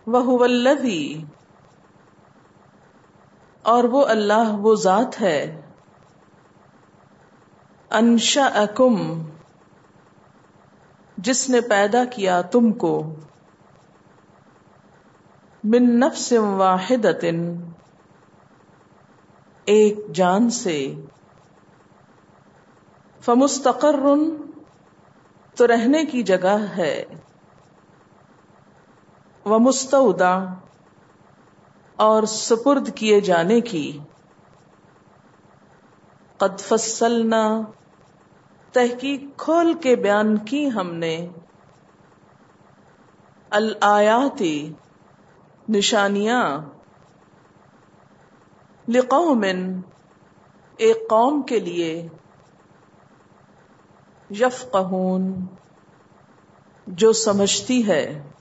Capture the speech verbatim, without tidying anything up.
وَهُوَ الَّذِي، اور وہ اللہ وہ ذات ہے، انشأکم، جس نے پیدا کیا تم کو، من نفس واحدۃ، ایک جان سے، فمستقر، تو رہنے کی جگہ ہے، ومستودع، اور سپرد کیے جانے کی، قد فصلنا، تحقیق کھول کے بیان کی ہم نے، الآیات، نشانیاں، لقوم، ایک قوم کے لیے، یفقہون، جو سمجھتی ہے۔